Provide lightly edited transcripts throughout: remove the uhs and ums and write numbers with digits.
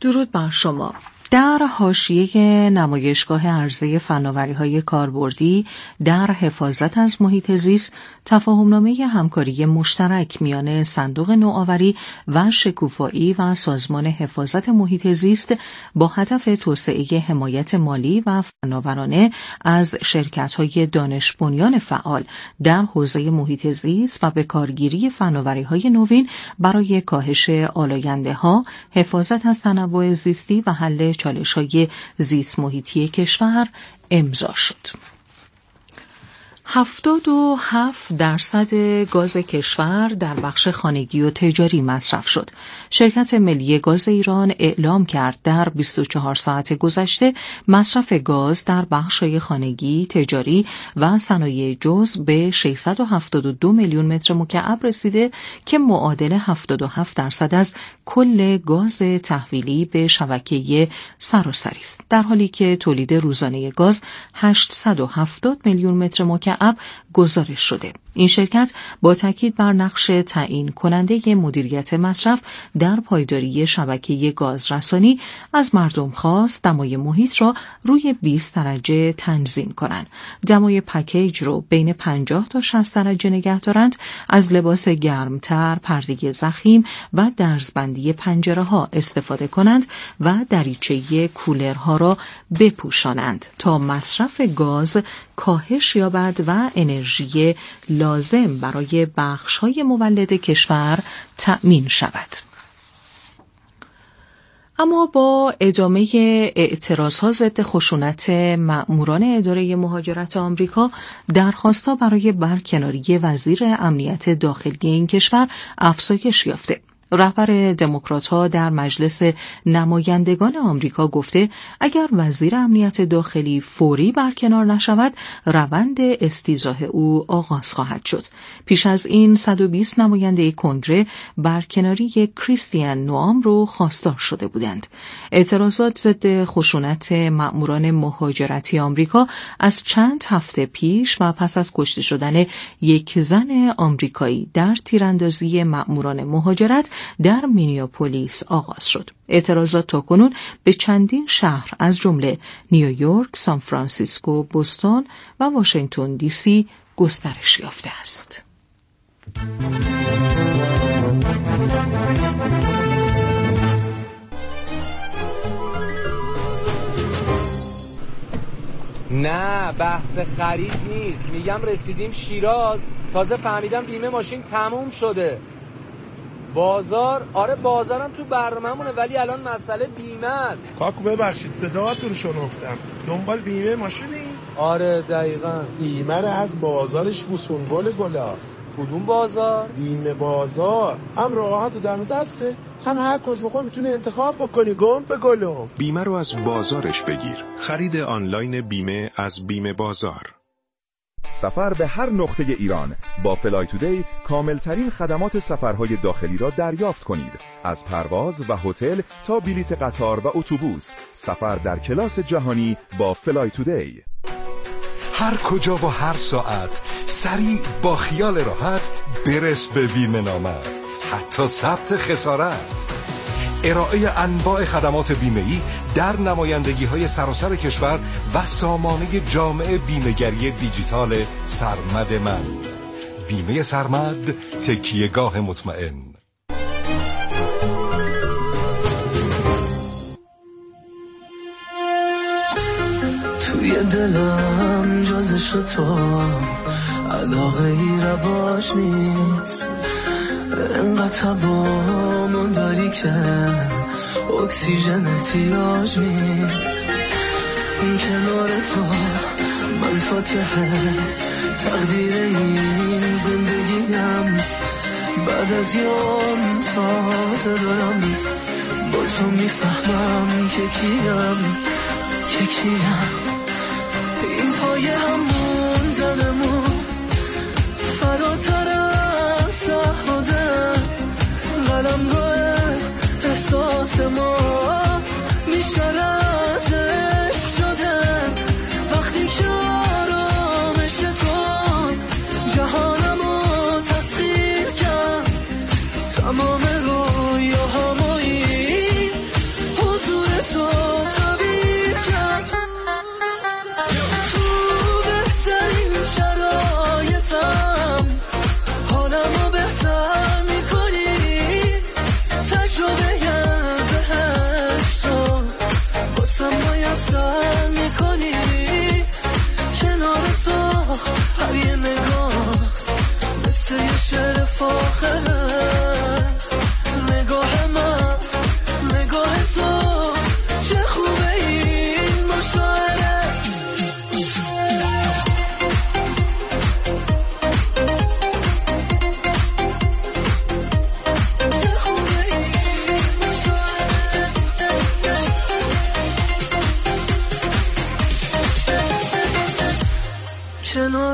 درود بر شما. در حاشیه نمایشگاه عرضه فناوری‌های کاربردی در حفاظت از محیط زیست، تفاهمنامه همکاری مشترک میان صندوق نوآوری و شکوفایی و سازمان حفاظت محیط زیست با هدف توسعه حمایت مالی و فناورانه از شرکت‌های دانش بنیان فعال در حوزه محیط زیست و به کارگیری فناوری‌های نوین برای کاهش آلاینده‌ها، حفاظت از تنوع زیستی و حل چالش‌های زیست محیطی کشور امضا شد. 77% گاز کشور در بخش خانگی و تجاری مصرف شد. شرکت ملی گاز ایران اعلام کرد در 24 ساعت گذشته مصرف گاز در بخش‌های خانگی، تجاری و صنایع جزء به 672 میلیون متر مکعب رسیده که معادل 77% از کل گاز تحویلی به شبکه سراسری است، در حالی که تولید روزانه گاز 870 میلیون متر مکعب گزارش شده. این شرکت با تاکید بر نقش تعیین کننده مدیریت مصرف در پایداری شبکه گازرسانی از مردم خواست دمای محیط را روی 20 درجه تنظیم کنند. دمای پکیج رو بین 50 تا 60 درجه نگه دارند، از لباس گرمتر، پرده ضخیم و درزبندی پنجره‌ها استفاده کنند و دریچه کولرها را بپوشانند تا مصرف گاز کاهش یابد و انرژی لازم برای بخش‌های مولد کشور تأمین شود. اما با ادامه اعتراض‌ها ضد خشونت مأموران اداره مهاجرت آمریکا، درخواست‌ها برای برکناری وزیر امنیت داخلی این کشور افزایش یافته. رهبر دموکرات‌ها در مجلس نمایندگان آمریکا گفته اگر وزیر امنیت داخلی فوری برکنار نشود، روند استیضاح او آغاز خواهد شد. پیش از این 120 نماینده کنگره برکناری کریستین نوام رو خواستار شده بودند. اعتراضات ضد خشونت مأموران مهاجرتی آمریکا از چند هفته پیش و پس از کشته شدن یک زن آمریکایی در تیراندازی مأموران مهاجرت در مینیاپولیس آغاز شد. اعتراضات تاکنون به چندین شهر از جمله نیویورک، سان فرانسیسکو، بوستون و واشنگتن دی سی گسترش یافته است. نه بحث خرید نیست، میگم رسیدیم شیراز، تازه فهمیدم بیمه ماشین تموم شده. بازار، آره بازارم تو برنامه‌مونه، ولی الان مسئله بیمه است. کاکو ببخشید صداتون رو شنفتم، دنبال بیمه ماشینی؟ آره دقیقاً. بیمه رو از بازارش بوسون گلا. کدوم بازار؟ بیمه بازار، هم راحت و دم دسته، هم هر کس بخوای میتونه انتخاب بکنی. گم به گلو. بیمه رو از بازارش بگیر. خرید آنلاین بیمه از بیمه بازار. سفر به هر نقطه ایران با فلای تودی کاملترین خدمات سفرهای داخلی را دریافت کنید. از پرواز و هتل تا بلیط قطار و اتوبوس، سفر در کلاس جهانی با فلای تودی. هر کجا و هر ساعت سریع با خیال راحت برس به بیمه نامت، حتی ثبت خسارت. ارائه انواع خدمات بیمه‌ای در نمایندگی‌های سراسر کشور و سامانه جامع بیمه‌گری دیجیتال سرمد من. بیمه سرمد، تکیه‌گاه مطمئن. توی دلم جزش تو علاقه ای رواج نیست، انقدر هوامون داری که اکسیژن احتیاج نیست. این کنار تو من فاتحه تقدیر این زندگیم، بعد از یوم تازه دارم با تو میفهمم که کیم این پای همون دلمون فراتر از صحراده، قلمرو احساس ما بیشتر از عشق شده. وقتی که آرامش تو جهانمو تسخیر کرد، تمام رویاهامو این حضور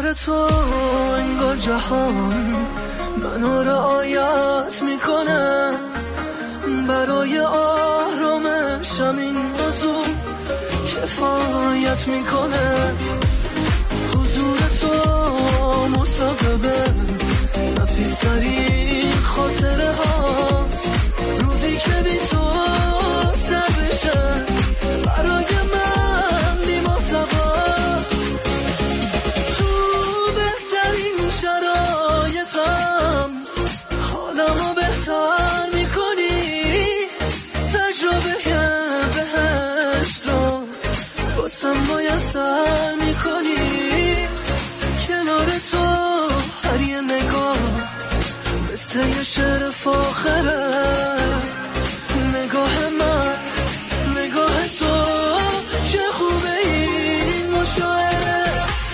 حضور تو انگار جهان منو رعایت میکنه، برای آرامشم این موضوع کفایت میکنه. حضور تو مسبب نفیسترین خاطره هاست، روزی که بی تو سر بشه برای من بی‌محتواست. تو بهترین شرایطم حالمو بهتر میکنی، تجربه بهشت رو باسم میسر میکنی. کنار تو هر یه نگاه مثل یه شعر فاخره، نگاه من نگاه تو چه خوبه این مشاعره.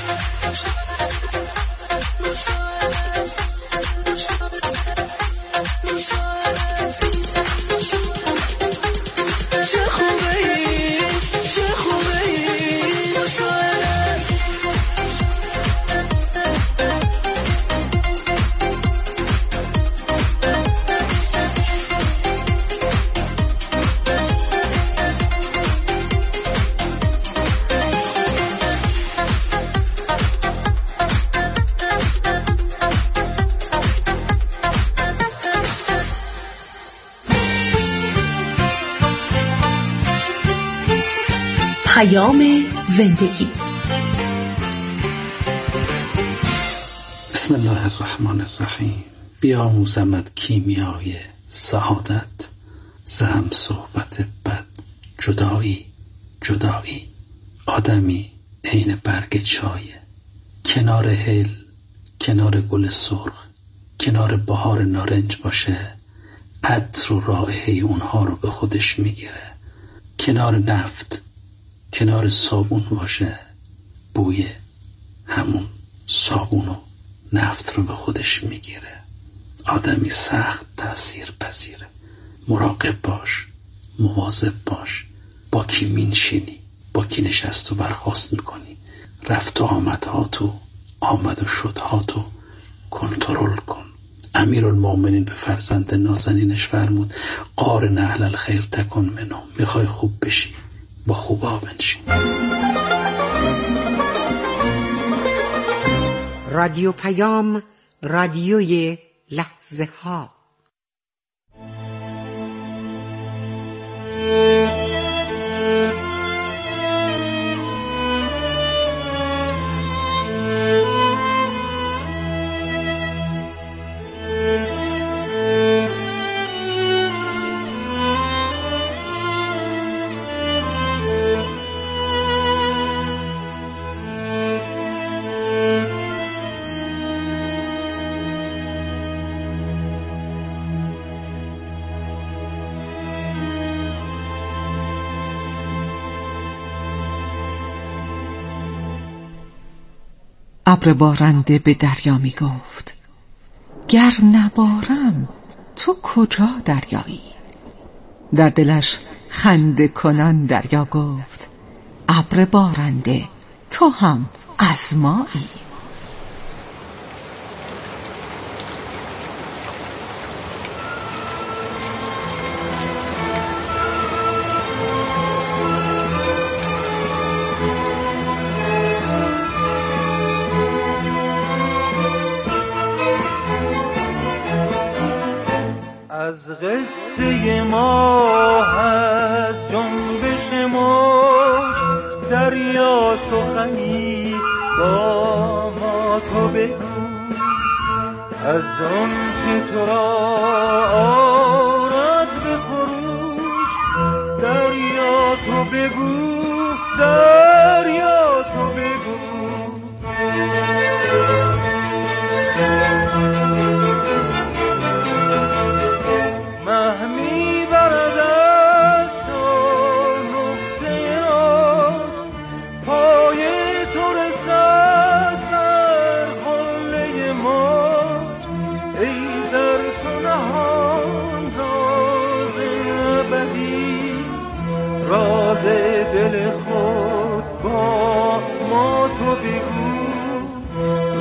چه خوبه این، چه خوبه این مشاعره. زندگی. بسم الله الرحمن الرحیم. بیاموزمت کیمیای سعادت، زهم صحبت بد، جدایی جدایی. آدمی عین برگ چایه، کنار هل، کنار گل سرخ، کنار بهار نارنج باشه عطر و رائحه اونها رو به خودش میگیره. کنار نفت، کنار صابون باشه بوی همون صابون و نفت رو به خودش میگیره. آدمی سخت تأثیر پذیره. مراقب باش، مواظب باش، با کی مینشینی، با کی نشست و برخاست میکنی، رفت و آمدهاتو، آمد و شدهاتو کنترل کن. امیرالمومنین به فرزند نازنینش فرمود قارن اهل الخیر تکن منهم. میخوای خوب بشی با خوبا بنشین. رادیو پیام، رادیوی لحظه ها. ابر بارنده به دریا می گفت گر نبارم تو کجا دریایی. در دلش خنده کنان دریا گفت ابر بارنده تو هم از مایی. از قصه ما از جنبش موج دریا سخنی با ما تو بگو، از آن چه تو را آرد به خروش دریا تو بگو، دریا تو بگو. راز دل خود با ما تو بگو،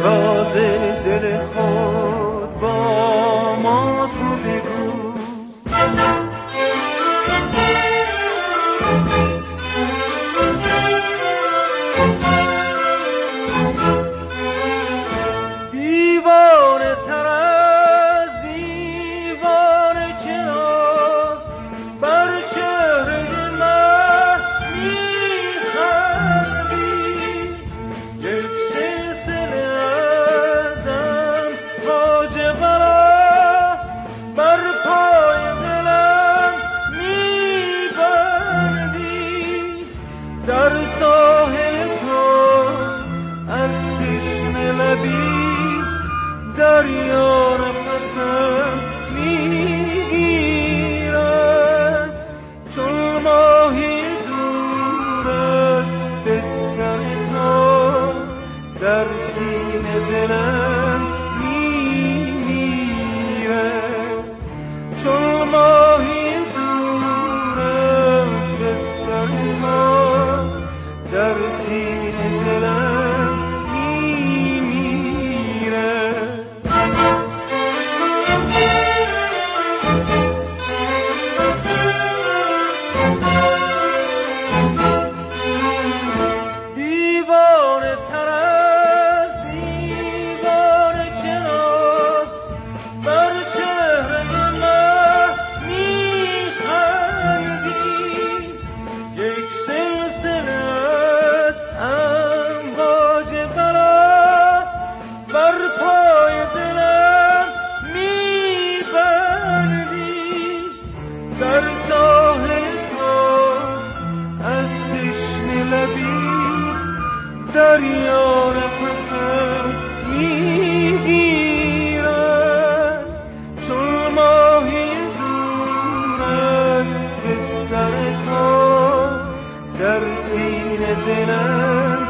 تو در سینه دلم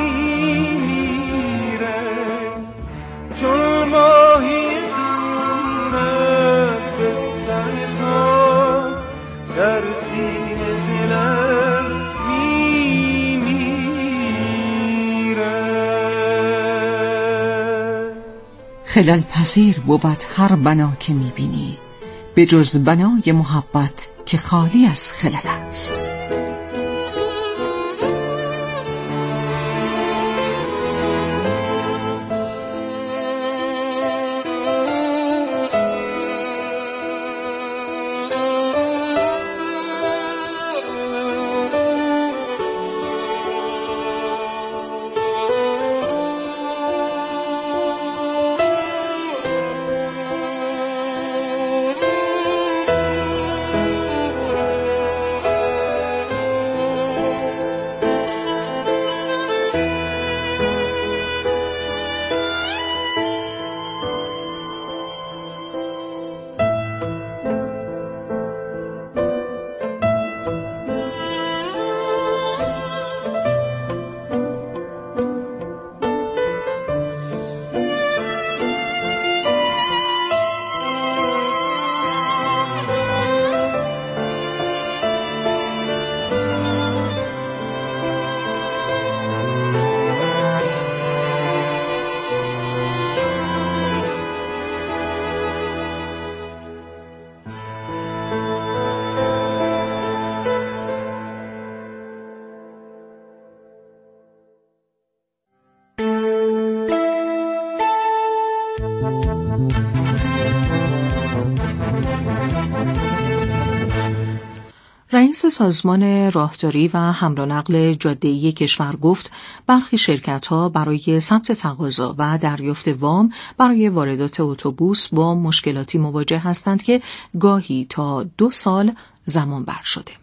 میمیره، چون ماهی خون از بستر تو در سینه دلم میمیره. خلل پذیر بود هر بنا که میبینی، به جز بنای محبت که خالی از خلل است. رئیس سازمان راهداری و حمل و نقل جاده‌ای کشور گفت برخی شرکت‌ها برای ثبت تقاضا و دریافت وام برای واردات اتوبوس با مشکلاتی مواجه هستند که گاهی تا 2 سال زمان بر شده.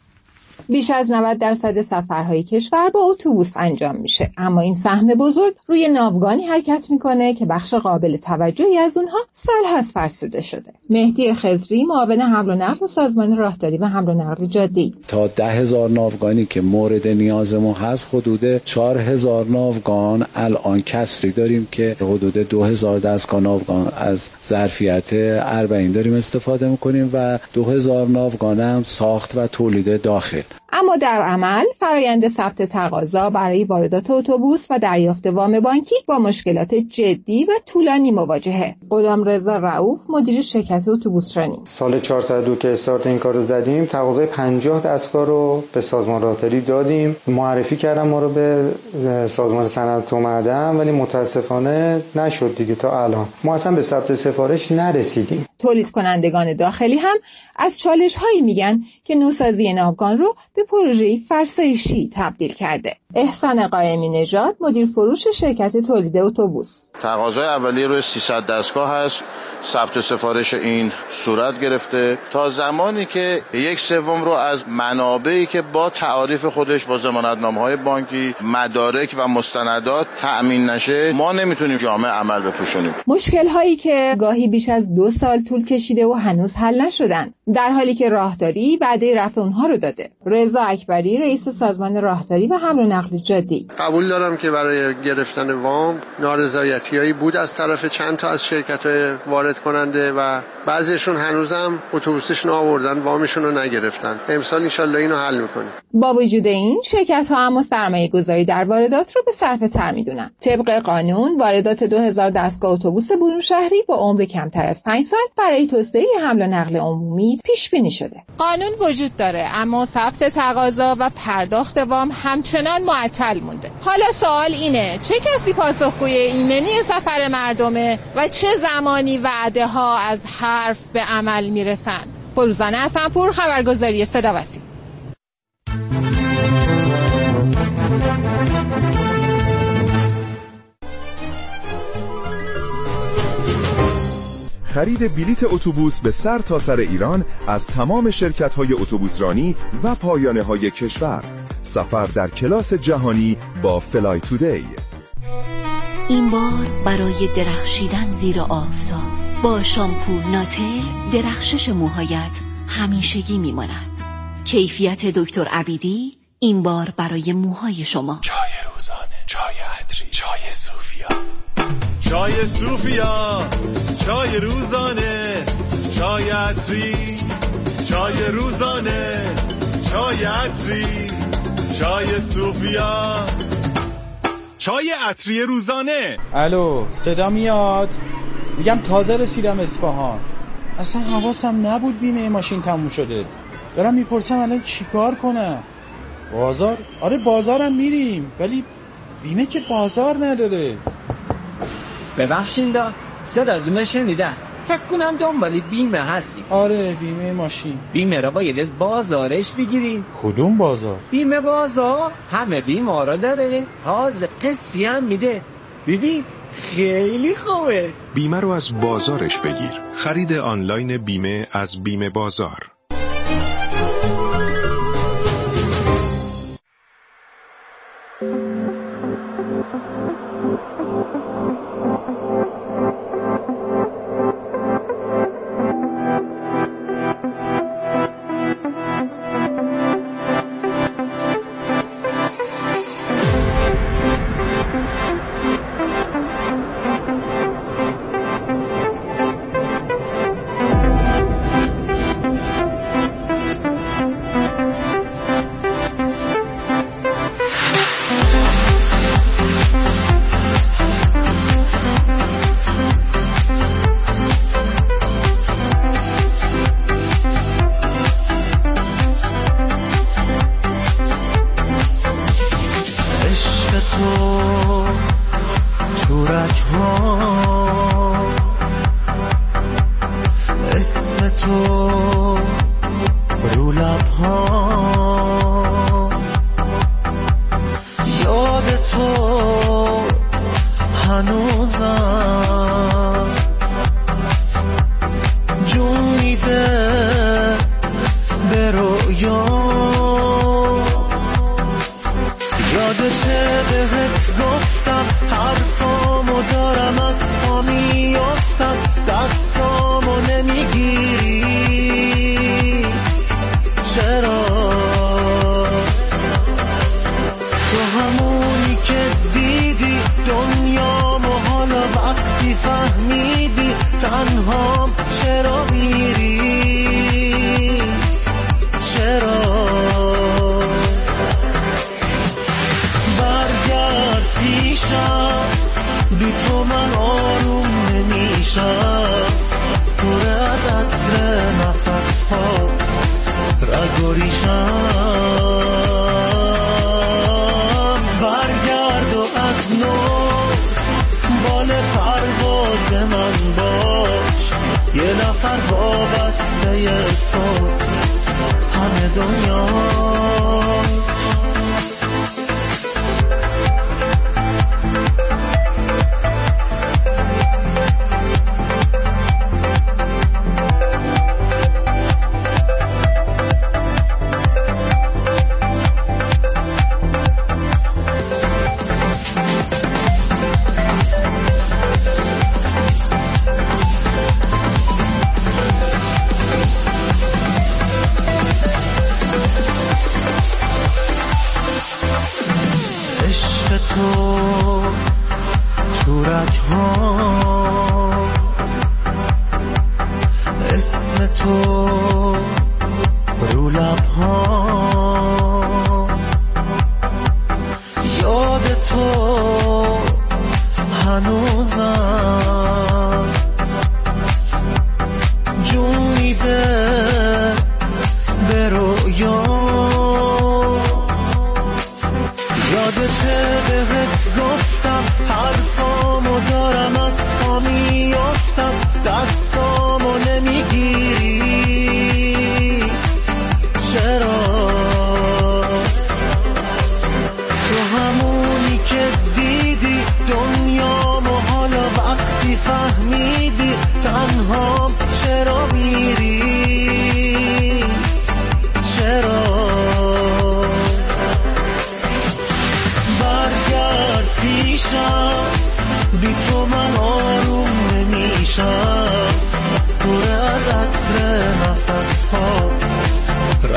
بیش از 90% سفرهای کشور با اتوبوس انجام میشه، اما این سهم بزرگ روی ناوگانی حرکت میکنه که بخش قابل توجهی از اونها سال‌هاست فرسوده شده. مهدی خضری، معاون حمل و نقل سازمان راهداری و حمل و نقل جاده‌ای: تا 10,000 ناوگانی که مورد نیاز ما هست، حدود 4,000 ناوگان الان کسری داریم که حدود 2,000 دستگاه ناوگان از ظرفیت 40 داریم استفاده میکنیم و 2,000 ناوگان هم ساخت و تولید داخل. اما در عمل فرایند ثبت تقاضا برای واردات اتوبوس و دریافت وام بانکی با مشکلات جدی و طولانی مواجهه. غلامرضا رؤوف، مدیر شرکت اتوبوسرانی: سال 402 که استارت این کارو زدیم، تقاضای 50 دستگاه رو به سازمان راهداری دادیم. معرفی کردم ما رو به سازمان صنعت و معدن، ولی متاسفانه نشد دیگه. تا الان ما اصلا به ثبت سفارش نرسیدیم. تولید کنندگان داخلی هم از چالش‌هایی میگن که نوسازی ناوگان رو به پروژه‌ای فرسایشی تبدیل کرده. احسان قائمی نژاد، مدیر فروش شرکت تولید اتوبوس: تقاضای اولیه روی 300 دستگاه هست. ثبت سفارش این صورت گرفته تا زمانی که 1/3 رو از منابعی که با تعاریف خودش با ضمانتنامه‌های بانکی، مدارک و مستندات تأمین نشه، ما نمیتونیم جامع عمل بپوشونیم. مشکل‌هایی که گاهی بیش از 2 سال طول کشیده و هنوز حل نشدن، در حالی که راهداری وعده رفع اونها رو داده. رضا اکبری، رئیس سازمان راهداری و حمل و نقل جاده‌ای: قبول دارم که برای گرفتن وام نارضایتی‌هایی بود از طرف چند تا از شرکت‌های وارد کننده و بعضیشون هنوزم اتوبوسشون آوردن وامشون رو نگرفتن. امسال انشالله اینو حل می‌کنیم. با وجود این، شرکت‌ها اما سرمایه‌گذاری در واردات رو به صرفه‌تر می‌دونن. طبق قانون، واردات 2000 دستگاه اتوبوس برون شهری با عمر کمتر از 5 سال برای توسعه حمل و نقل عمومی پیش بینی شده. قانون وجود داره، اما ثبت تقاضا و پرداخت وام همچنان معطل مونده. حالا سوال اینه: چه کسی پاسخگوی ایمنی سفر مردمه و چه زمانی وعده ها از حرف به عمل میرسن؟ فروزانه حسن‌پور، خبرگزاری صدا و سیما. خرید بلیت اتوبوس به سر تا سر ایران از تمام شرکت‌های اتوبوسرانی و پایانه‌های کشور. سفر در کلاس جهانی با فلای تودی. این بار برای درخشیدن زیر آفتاب با شامپو ناتل درخشش موهایت همیشگی میماند. کیفیت دکتر عبیدی، این بار برای موهای شما. چای روزانه، چای عطری، چای صوفیا. چای صوفیا، چای روزانه، چای عطری، چای روزانه، چای عطری، چای صوفیا، چای عطری روزانه. الو، صدا میاد؟ میگم تازه رسیدم اصفهان. اصلا حواسم نبود بیمه ماشین تموم شده. دارم میپرسم الان چیکار کنم؟ بازار؟ آره بازارم میریم، ولی بیمه که بازار نداره. ببخشید صداتون شنیدم. فکر کنم دنبال بیمه هستی. آره بیمه ماشین. بیمه را باید از بازارش بگیریم. کدوم بازار؟ بیمه بازار همه بیمه را داره، تازه قسطی هم میده. ببین خیلی خوبه. بیمه رو از بازارش بگیر. خرید آنلاین بیمه از بیمه بازار.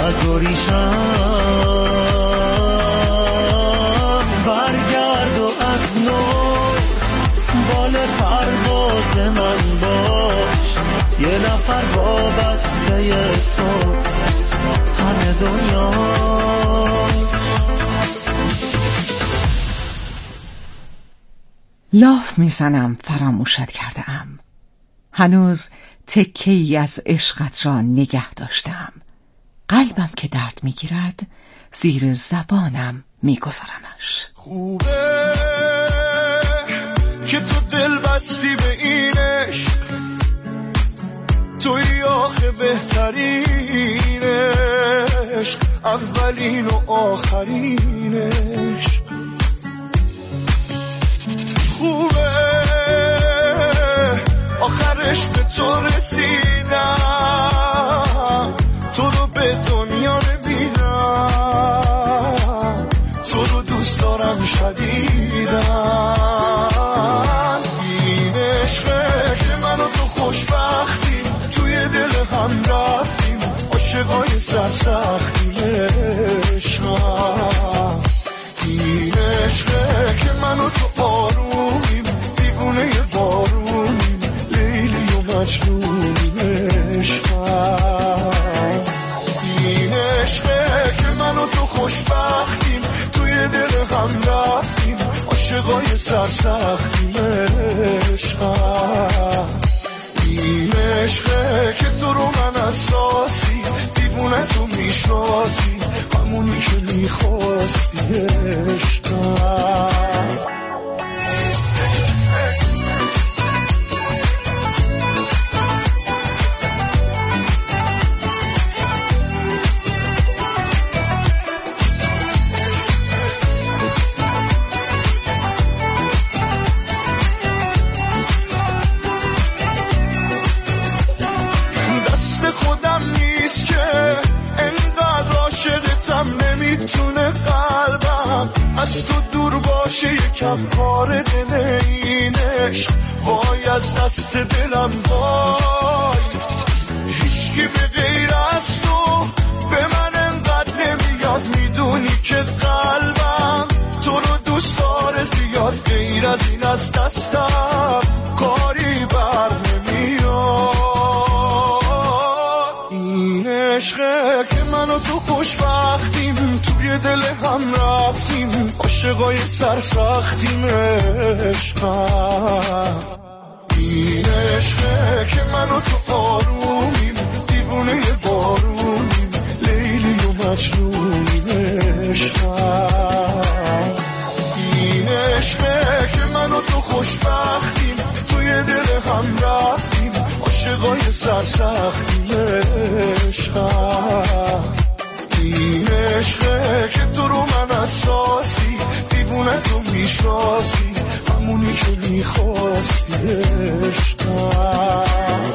رگ و ریشم، برگرد و از نو بال پرواز من باش. یه نفر وابسته توست همه دنیا. لاف میزنم فراموشت کرده ام، هنوز تکه‌ای از عشقت را نگه داشتم. قلبم که درد میگیرد زیر زبانم میگذارمش. خوبه که تو دل بستی به این عشق، توی آخه بهترین عشق، اولین و آخرین عشق. خوبه آخرش به تو رسیدم، تو رو به دنیا نمیدم، تو رو دوست دارم شدیدم. این عشقه که من و تو خوشبختیم، توی دل هم رفتیم، عاشقای سرسختیم عشقم. این عشقه که من و تو آرومیم، دیوونه بارونیم، لیلی و مجنونیم عشقم. این عشقه که من و تو خوشبختیم، توی دل هم رفتیم، عاشقای سرسختیم عشقم. این عشقه که تو رو من اساسی، دیوونه تو میشناسی، همونی که میخواستی عشقم. از تو دور باشه یکم کار دل این عشق، وای از دست دلم وای. هیچکی به غیر از تو به من انقدر نمیاد، میدونی که قلبم تو رو دوست داره زیاد، غیر از این از دستم کاری بر نمیاد. این عشقه که من و تو خوشبختیم، توی دل هم رفتیم، عاشقای سرسختیم عشقم. این عشقه که من و تو آرومیم، دیوونه بارونیم، لیلی و مجنونیم عشقم. این عشقه که من و تو خوشبختیم، توی دل هم رفتیم، عاشقای سرسختیم عشقم. این عشقه که تو رو من اساسی، دیوونه تو میشناسی، همونی که میخواستی عشقم.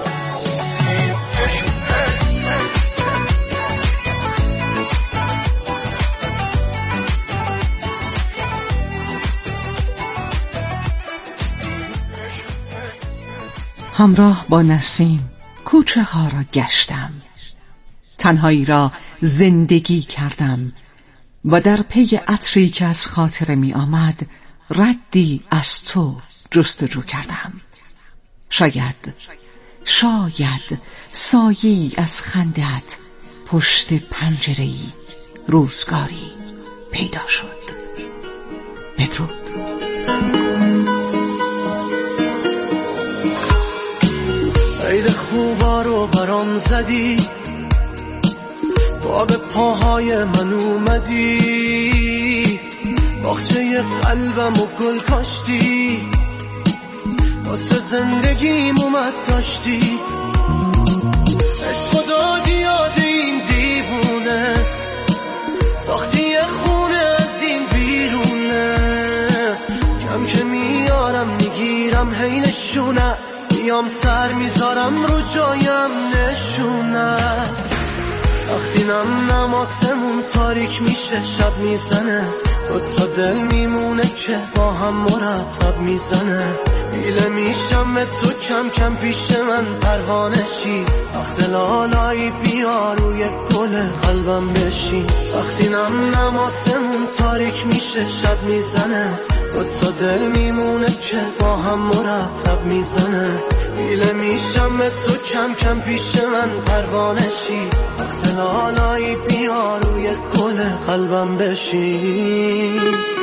همراه با نسیم کوچه ها را گشتم، تنهایی را زندگی کردم و در پی عطری که از خاطر می آمد ردی از تو جستجو کردم. شاید سایه‌ای از خندت پشت پنجره‌ای روزگاری پیدا شد. بدرود. عید خوبا رو برام زدی، با به پاهای من اومدی، باغچه قلبم و گل کاشتی، واسه زندگیم اومد داشتی. عشق دادی یاد این دیوونه، ساختی یه خونه از این بیرونه، کم که میارم میگیرم هی نشونت، میام سر میذارم رو جایم نشونت. وقتی نم آسمون تاریک میشه شب میزنه، دو تا دل میمونه که با هم مرتب میزنه. دیله میشم تو کم کم پیش من پروانشی وقت لالایی بیا روی گل قلبم بشی وقتی نماسمون تاریک میشه شب میزنه دوتا دل میمونه که با هم مرتب میزنه دیله میشم تو کم کم پیش من پروانشی وقت لالایی بیا روی گل قلبم بشی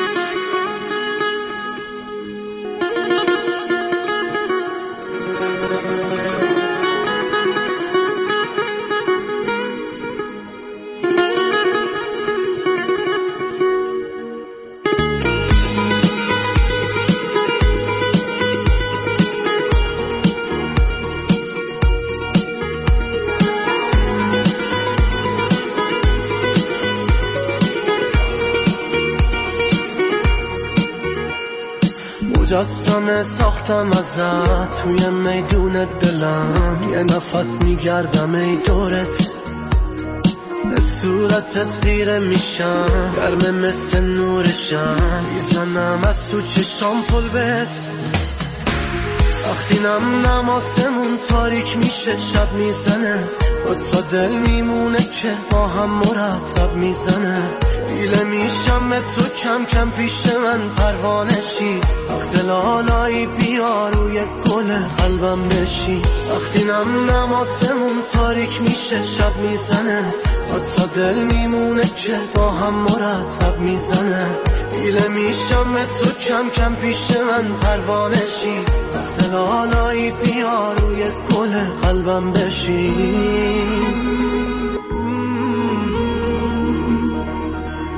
مجسمه ساختم ازت توی میدون دلم یه نفس میگردم ای دورت به صورتت خیره میشم گرمه مثل نورشم میزنم از تو چشام پل بهت وقتی نماسمون تاریک میشه شب میزنه دوتا دل میمونه که با هم مرتب میزنه دیله میشم تو کم کم پیش من پروانشی وقت لالایی بیا روی گل قلبم بشی وقتی نماسمون تاریک میشه شب میزنه دوتا دل میمونه که با هم مرتب میزنه دیله میشم تو کم کم پیش من پروانشی وقت لالایی بیا روی گل قلبم بشی